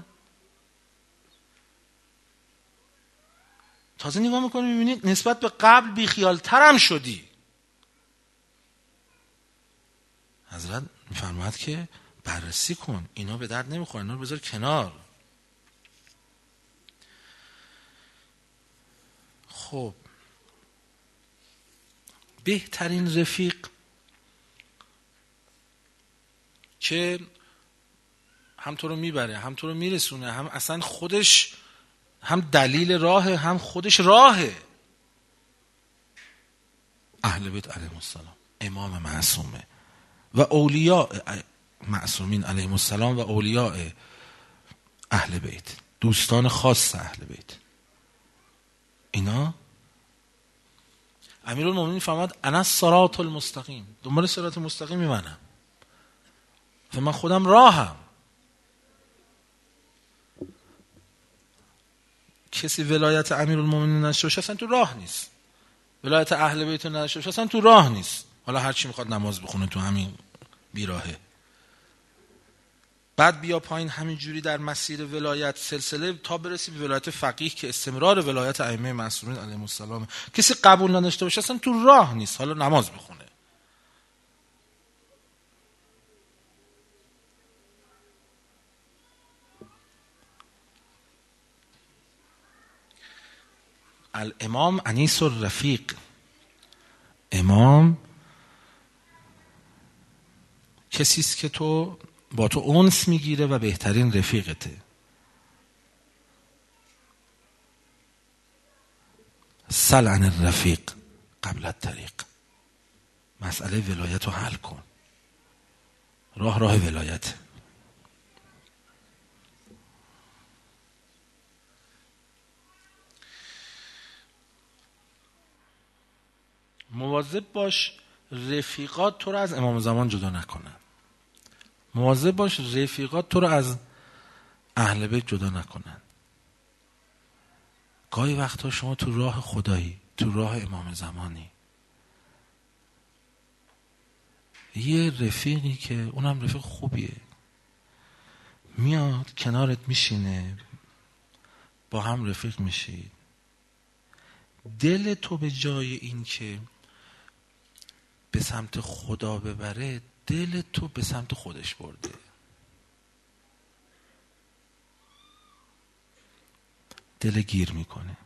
تازه نگاه میکنی میبینی نسبت به قبل بیخیالترم شدی. حضرت میفرماید که بررسی کن، اینا به درد نمیخورن، اینا رو بذار کنار. خب بهترین رفیق که هم تو رو میبره، هم تو رو میرسونه، هم اصلا خودش هم دلیل راه، هم خودش راهه. اهل بیت علیهم السلام، امام معصومه و اولیاء معصومین علیهم السلام و اولیاء اهل بیت، دوستان خاص اهل بیت. اینا امیرالمومنین فرمود انا الصراط المستقیم، دنبال صراط مستقیم منم و من خودم راهم. کسی ولایت امیرالمومنین نداشته باشه اصلا تو راه نیست، ولایت اهل بیت نداشته باشه اصلا تو راه نیست. حالا هر چی میخواد نماز بخونه تو همین بیراهه، بعد بیا پایین همینجوری در مسیر ولایت سلسله تا برسی به ولایت فقیه که استمرار ولایت ائمه معصومین علیهم السلام. کسی قبول نداشته باشه اصلا تو راه نیست، حالا نماز بخونه. الامام انیس الرفیق، امام کسی است که تو با تو انس میگیره و بهترین رفیقته. سل عن الرفیق قبل الطریق، مسئله ولایت رو حل کن، راه ولایت. مواظب باش رفیقات تو رو از امام زمان جدا نکنن، مواظب باش رفیقات تو رو از اهل بیت جدا نکنن. گاهی وقتا شما تو راه خدایی، تو راه امام زمانی، یه رفیقی که اونم رفیق خوبیه میاد کنارت میشینه، با هم رفیق میشید، دل تو به جای این که به سمت خدا ببره، دل تو به سمت خودش برده. دل گیر میکنه.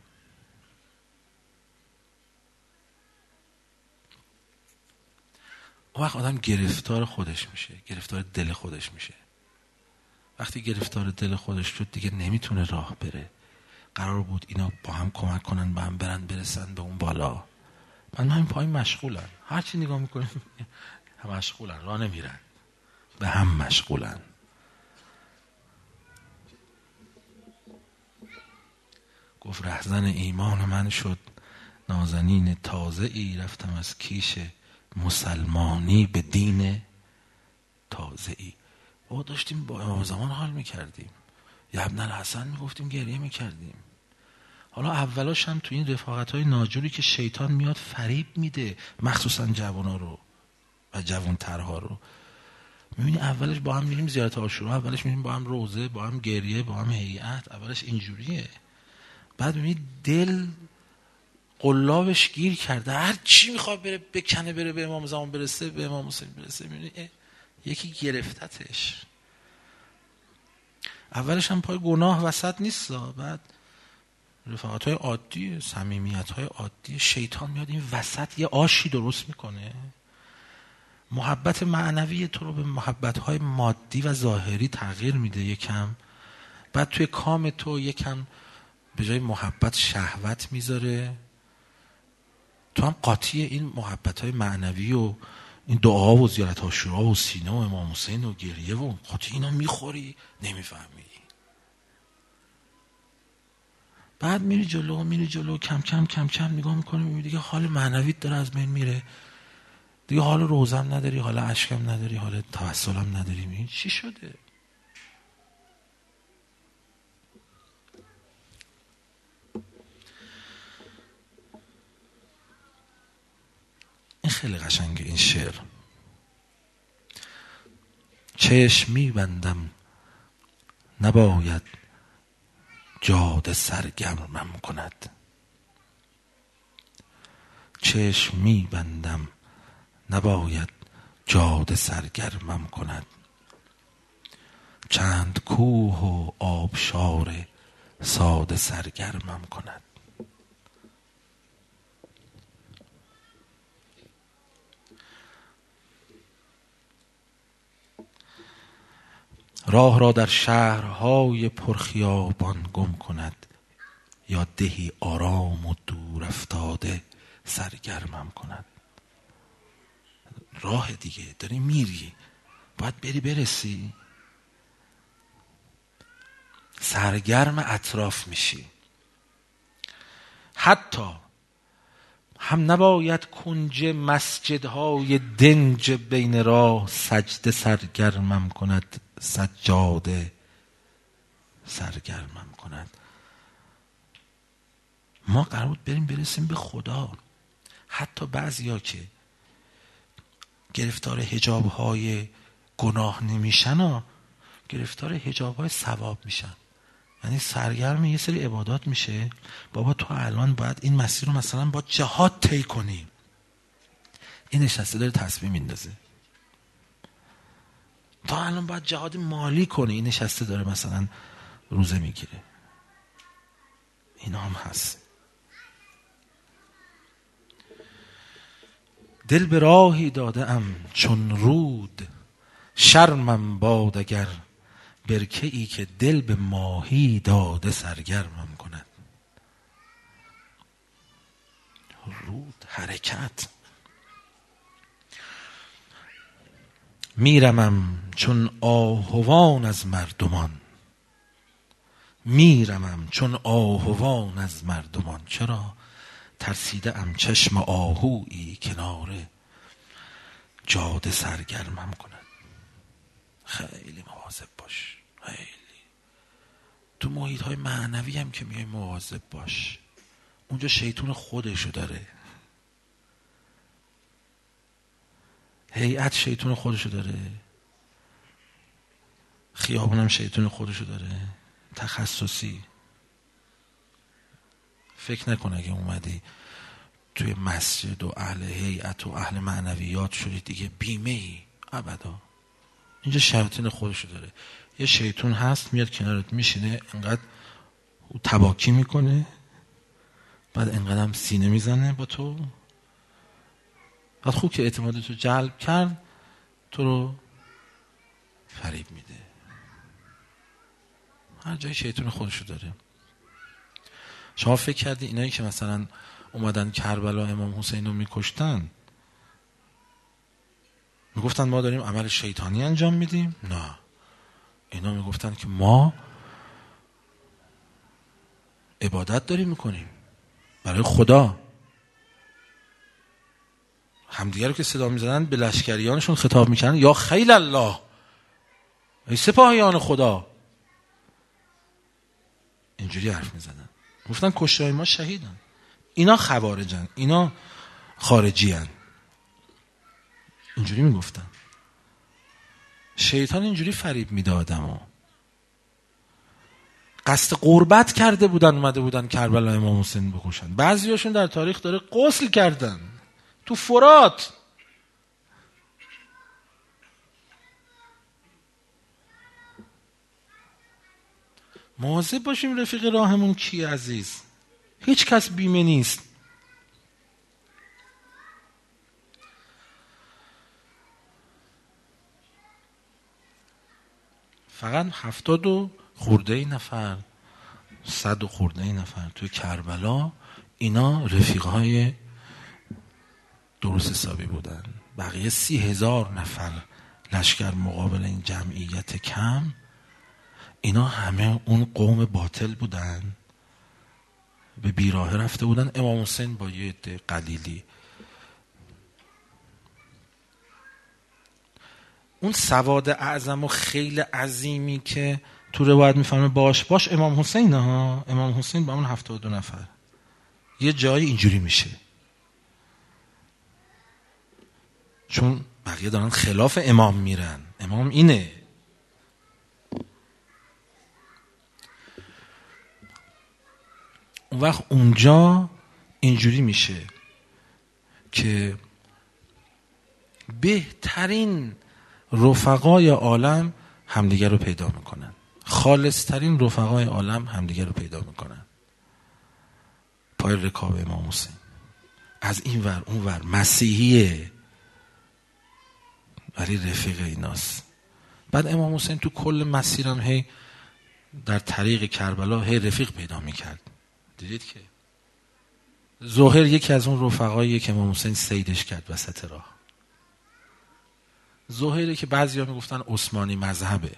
اون وقت آدم گرفتار خودش میشه، گرفتار دل خودش میشه. وقتی گرفتار دل خودش شد دیگه نمیتونه راه بره. قرار بود اینا با هم کمک کنن، با هم برسن به اون بالا، من همین پایین مشغولن، هرچی نگاه میکنیم مشغولن، راه نمیرن، به هم مشغولن. گفت رهزن ایمان من شد نازنین تازه ای، رفتم از کیش مسلمانی به دین تازه ای. با داشتیم با امام زمان حال میکردیم، یا ابن الحسن میگفتیم، گریه میکردیم. حالا اولاش هم تو این رفاقت‌های ناجوری که شیطان میاد فریب میده، مخصوصا جوانا رو و جوانترها رو. میبینی اولش با هم میریم زیارت عاشورا، اولش میریم با هم روزه، با هم گریه، با هم هیئت، اولش اینجوریه. بعد میبینی دل قلابش گیر کرده، هر چی میخواد بره بکنه، بره به امام زمان برسه، به امام حسین برسه. میبینی یکی گرفتتش. اولش هم پای گناه وسط نیست، بعد رفاقت‌های عادی، صمیمیت‌های عادی، شیطان میاد این وسط یه آشی درست میکنه. محبت معنوی تو رو به محبت‌های مادی و ظاهری تغییر میده یکم. بعد توی کام تو یکم به جای محبت شهوت میذاره. تو هم قاطی این محبت‌های معنوی و این دعا و زیارت عاشورا و سینه و امام حسین و گریه و قاطی اینا میخوری، نمیفهمی. بعد میری جلو کم کم نگاه میکنی، میبینی دیگه حال معنویت داره از بین میره، دیگه حال روزم نداری، حال اشکم نداری، حال توسلم نداری. میبینی چی شده؟ این خیلی قشنگه این شعر. چشم میبندم نباید جاده سرگرمم کند. چشم میبندم نباید جاده سرگرمم کند. چند کوه و آبشار ساده سرگرمم کند. راه را در شهرهای پرخیابان گم کند، یا دهی آرام و دور افتاده سرگرمم کند. راه دیگه داری میری، باید بری برسی، سرگرم اطراف میشی. حتی هم نباید کنج مسجدهای دنج بین راه سجده سرگرمم کند، سجاده سرگرمم کند. ما قرار بود برسیم به خدا. حتی بعضیا که گرفتار حجاب‌های گناه نمیشن، گرفتار حجاب‌های ثواب میشن. یعنی سرگرم یه سری عبادات میشه. بابا تو الان باید این مسیر رو مثلا با جهاد طی کنی، این نشسته داره تسبیح میندازه. تو الان باید جهاد مالی کنی، این نشسته داره مثلا روزه میگیره. اینا هم هست. دل به راهی داده ام چون رود، شرمم باد اگر برکه ای که دل به ماهی داده سرگرمم کند. رود، حرکت. میرمم چون آهوان از مردمان، میرمم چون آهوان از مردمان. چرا؟ ترسیده ام چشم آهویی کناره جاده سرگرمم کند. خیلی مواظب باش. خیلی تو محیط های معنوی هم که میای مواظب باش. اونجا شیطون خودشو داره، هیئت شیطون خودشو داره، خیابونم شیطون خودشو داره، تخصصی. فکر نکن اگه اومدی توی مسجد و اهل هیئت و اهل معنویات شدی دیگه بیمه ای. ابدا. اینجا شیطان خودشو داره. یه شیطون هست میاد کنارت میشینه، انقدر تباکی میکنه، بعد انقدر هم سینه میزنه با تو، بعد خوب که اعتمادتو جلب کرد تو رو فریب میده. هر جای شیطان خودشو داره. شما فکر کردی اینایی که مثلا اومدن کربلا امام حسین رو میکشتن میگفتن ما داریم عمل شیطانی انجام میدیم؟ نه، اینا میگفتن که ما عبادت داریم میکنیم برای خدا. همدیگه رو که صدا میزدن به لشکریانشون خطاب میکنن یا خیل الله، ای سپاهیان خدا. اینجوری حرف میزدن. گفتن کشتهای ما شهیدن. اینا خوارجن، اینا خارجی هن. اینجوری میگفتن. شیطان اینجوری فریب میده آدمو. قصد قربت کرده بودن، اومده بودن کربلا امام حسین بکشن. بعضیاشون در تاریخ داره غسل کردن تو فرات. مواظب باشیم رفیق راهمون کیه عزیز. هیچ کس بیمه نیست. فقط 70 و خورده نفر، 100 و خورده نفر توی کربلا اینا رفیقهای درست حسابی بودن. بقیه 30,000 نفر لشکر مقابل این جمعیت کم، اینا همه اون قوم باطل بودن، به بیراه رفته بودن. امام حسین با یه عده قلیلی. اون سواد اعظم و خیلی عظیمی که تو روایت میفهمه باش امام حسین ها. امام حسین با اون 72 نفر یه جایی اینجوری میشه، چون بقیه دارن خلاف امام میرن. امام اینه. اون وقت اونجا اینجوری میشه که بهترین رفقای عالم همدیگر رو پیدا میکنن، خالصترین رفقای عالم همدیگر رو پیدا میکنن پای رکاب امام حسین. از این ور اون ور مسیحیه ولی رفیق ایناست. بعد امام حسین تو کل مسیرم هی در طریق کربلا هی رفیق پیدا میکرد. دیدید که ظاهر یکی از اون رفقاییه که امام حسین سیدش کرد وسط راه. ظاهره که بعضیا میگفتن عثمانی مذهبه.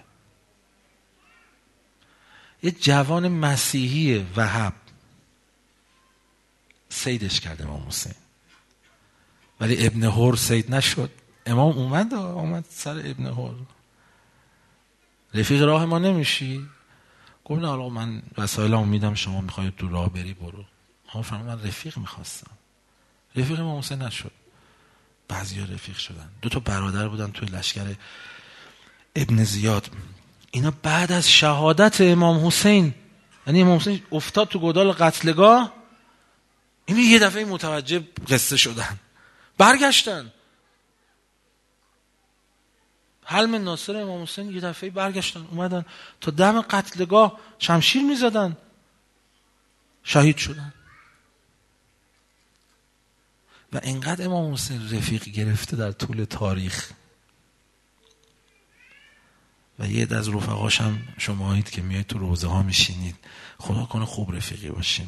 یه جوان مسیحی وهاب سیدش کرد امام حسین، ولی ابن حر سید نشد. امام اومد سر ابن حر، رفیق راه ما نمیشی؟ گفت نه حالا من وسایلمو میدم، شما میخواید تو راه بری برو. من رفیق میخواستم، رفیق امام حسین نشد. بعضیا رفیق شدن. 2 برادر بودن توی لشکر ابن زیاد. اینا بعد از شهادت امام حسین، یعنی امام حسین افتاد تو گودال قتلگاه، اینا یه دفعه متوجه قصه شدن، برگشتن. حلم ناصر امام حسین یه دفعه برگشتن، اومدن تا دم قتلگاه شمشیر میزدن، شهید شدن. و اینقدر امام حسین رفیق گرفته در طول تاریخ. و یه از رفقاش هم شماهید که میایید تو روزه ها میشینید، خدا کنه خوب رفیقی باشیم.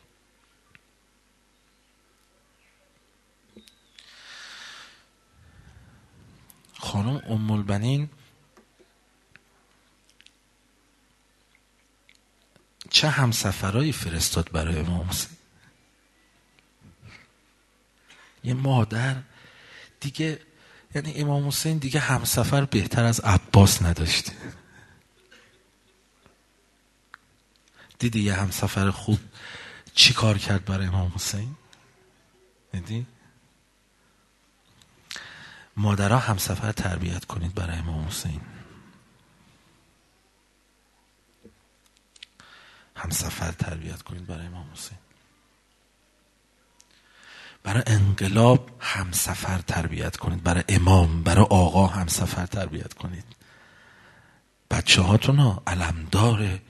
خانم ام البنین چه همسفرایی فرستاد برای امام حسین. یه مادر دیگه، یعنی امام حسین دیگه همسفر بهتر از عباس نداشته. دیدی یه همسفر خوب چی کار کرد برای امام حسین؟ دیدی؟ مادرها همسفر تربیت کنید برای امام حسین. همسفر تربیت کنید برای امام حسین. برای انقلاب همسفر تربیت کنید، برای امام، برای آقا همسفر تربیت کنید. بچه هاتون ها علمدار.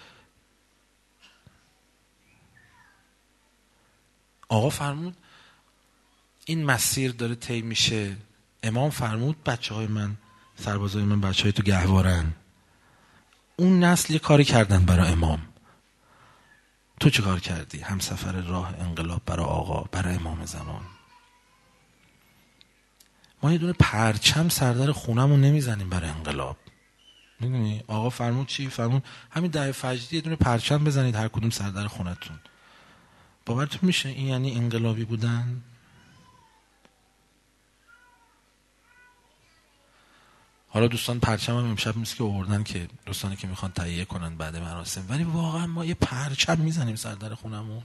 آقا فرمود این مسیر داره طی میشه، امام فرمود بچه های من، سربازای من بچه های تو گهوارن. اون نسل یه کاری کردن برای امام، تو چه کار کردی؟ همسفر راه انقلاب برای آقا، برای امام زمان. ما یه دونه پرچم سردر خونمون نمیزنیم برای انقلاب. میدونی آقا فرمود چی؟ فرمود همین 10 فجری یه دونه پرچم بزنید هر کدوم سردر خونتون. باورتون میشه این یعنی انقلابی بودن؟ حالا دوستان پرچم هم امشب میشه که آوردن که دوستانی که میخوان تهیه کنن بعد مراسم، ولی واقعا ما یه پرچم میزنیم سردر خونمون.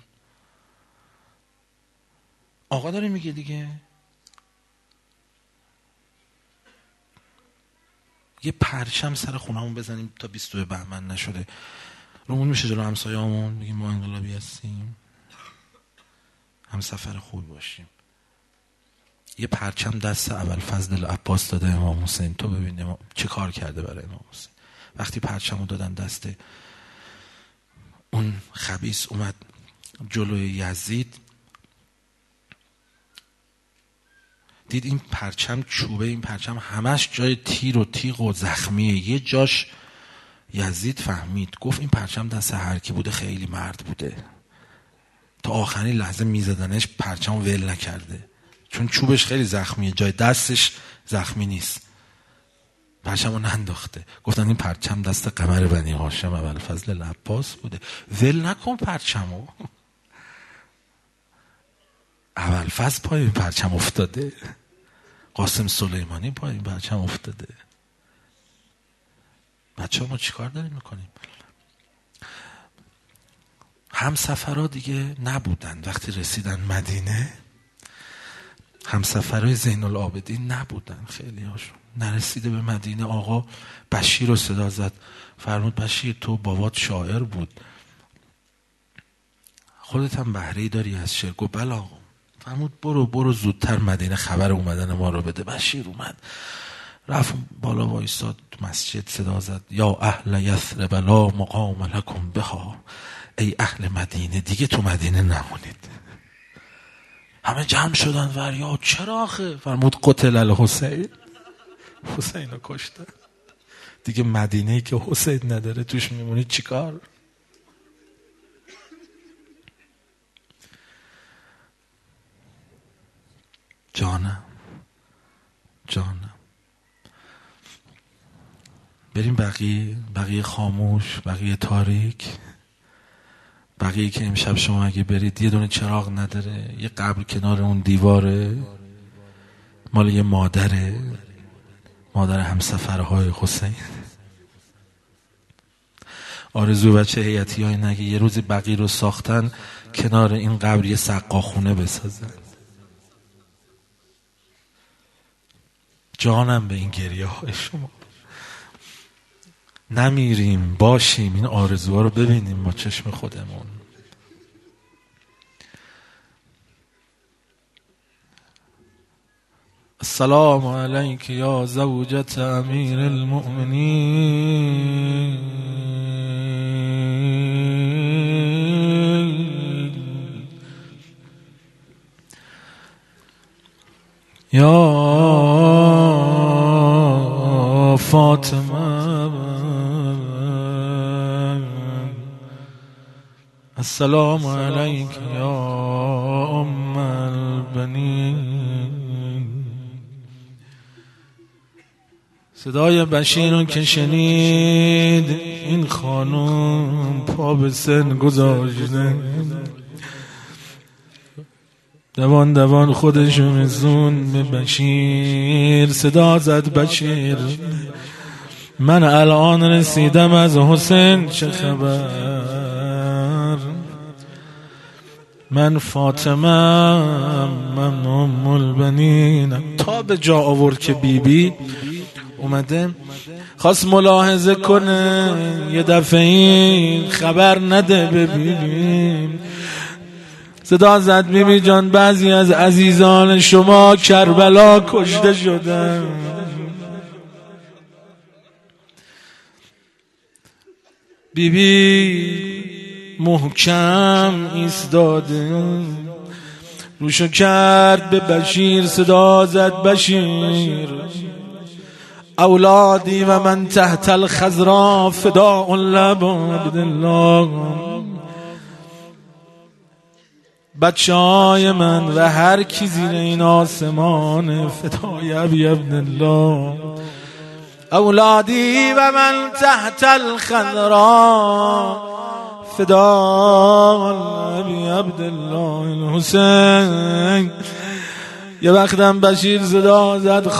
آقا داره میگه دیگه یه پرچم سر خونمون بزنیم تا 22 بهمن نشده، رومون میشه جلو همسایه‌مون میگیم ما انقلابی هستیم، هم سفر خوبی باشیم. یه پرچم دست ابوالفضل عباس داده امام حسین، تو ببین امام چه کار کرده برای امام حسین. وقتی پرچمو دادن دست اون خبیث، اومد جلوی یزید، دید این پرچم چوبه، این پرچم همش جای تیر و تیغ و زخمیه. یه جاش یزید فهمید، گفت این پرچم دست هر کی بوده خیلی مرد بوده، تا آخرین لحظه میزدنش پرچم ول نکرده، چون چوبش خیلی زخمیه، جای دستش زخمی نیست، پرچمو ننداخته. گفتن این پرچم دست قمر بنی هاشم ابوالفضل عباس بوده، ول نکن پرچمو. ابوالفضل پای این پرچم افتاده، قاسم سلیمانی پای این پرچم افتاده. بچه ما چی کار داریم میکنیم؟ همسفرها دیگه نبودن. وقتی رسیدن مدینه، همسفرهای زین العابدین نبودن، خیلی هاشون. نرسیده به مدینه آقا بشیر رو صدا زد، فرمود بشیر تو بابات شاعر بود، خودت هم بهره‌ای داری از شعر؟ گفت بله آقا. فرمود برو زودتر مدینه خبر اومدن ما رو بده. بشیر اومد، رفت بالا وایساد تو مسجد، صدا زد یا اهل یثرب لا مقام لکم بها، ای اهل مدینه دیگه تو مدینه نمونید. همه جمع شدن فریاد چرا آخه؟ فرمود قتل الحسین، حسین رو کشتن. دیگه مدینه‌ای که حسین نداره توش میمونی چیکار؟ جانم بریم بقیه خاموش، بقیه تاریک، بقیه که امشب شما اگه برید یه دونه چراغ نداره، یه قبر کنار اون دیواره مال یه مادر همسفرهای حسین. آرزو بچه هیئتی های نگه یه روزی بقیه رو ساختن کنار این قبر یه سقاخونه بسازن. جانم به این گریه های شما. نمیریم، باشیم، این آرزوها رو ببینیم با چشم خودمون. السلام علیک یا زوجة امیر المؤمنین یا فاطمه، السلام علیک یا ام البنین. صدای بشیر رو که شنید این خانم پا به سن گذاشته، دوان خودشو رسون به بشیر، صدا زد بشیر من الان رسیدم از حسین، چه خبر؟ من فاطمه، من ام البنین. تا به جا آورد که بیبی اومده خواست ملاحظه کنه، یه دفعه این خبر نده به بیبی. صدا زد بیبی جان بعضی از عزیزان شما کربلا کشته شدن. بیبی محکم ایستاده روشو کرد به بشیر، صدا زد بشیر اولادی و من تحت الخضرا فداء لعبدالله، بچه های من و هر کی زیر این آسمان فدای ابی عبدالله، اولادی و من تحت الخضرا فدای ابی عبدالله الحسین. یه وقتم بشیر صدا زد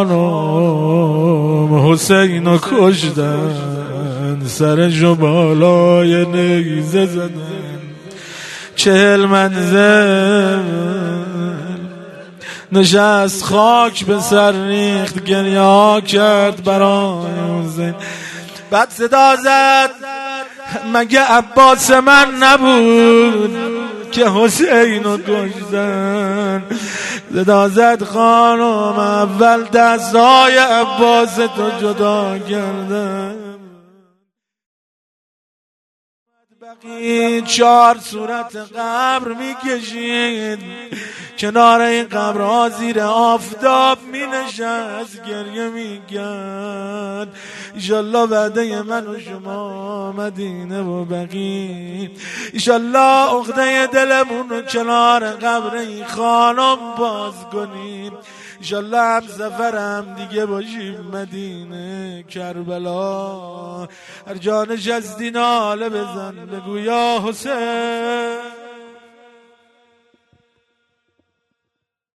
خانم حسین رو کشتن، سرشو بالای نیزه زدن، 40 منزل نشست خاک به سر ریخت، گریه ها کرد برای حسین. بعد صدا زد مگه عباس من نبود که حسین رو کشتن؟ صدا زد خانم اول دستای عباس تو جدا کردن. بقیه 4 صورت قبر میکشید، کنار این قبرها زیر آفتاب مینشست گریه میکرد. ایشالله وعده من و شما مدینه و بقیه، ایشالله عقده دلمون رو کنار قبر این خانم باز کنیم، ایشالله هم سفرم دیگه باشیم مدینه کربلا. هر جا نشستی ناله بزن بگو یا حسین.